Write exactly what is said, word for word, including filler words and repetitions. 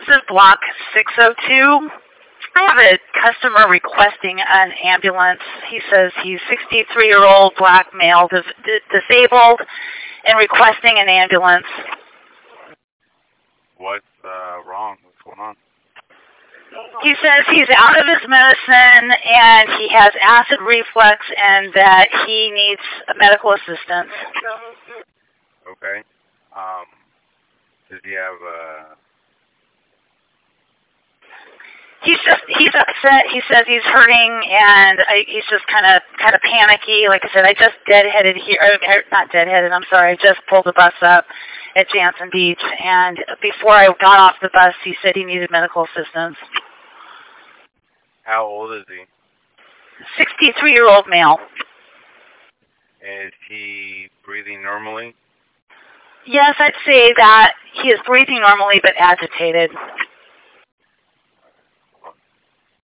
This is block six oh two. I have a customer requesting an ambulance. He says he's sixty-three-year-old black male, dis disabled, and requesting an ambulance. What's uh, wrong? What's going on? He says he's out of his medicine and he has acid reflux and that he needs medical assistance. Okay. Um, does he have uh He's just, he's upset. He says he's hurting and I, he's just kind of, kind of panicky. Like I said, I just deadheaded here, or not deadheaded, I'm sorry, I just pulled the bus up at Jansen Beach, and before I got off the bus, he said he needed medical assistance. How old is he? sixty-three-year-old male. Is he breathing normally? Yes, I'd say that he is breathing normally but agitated.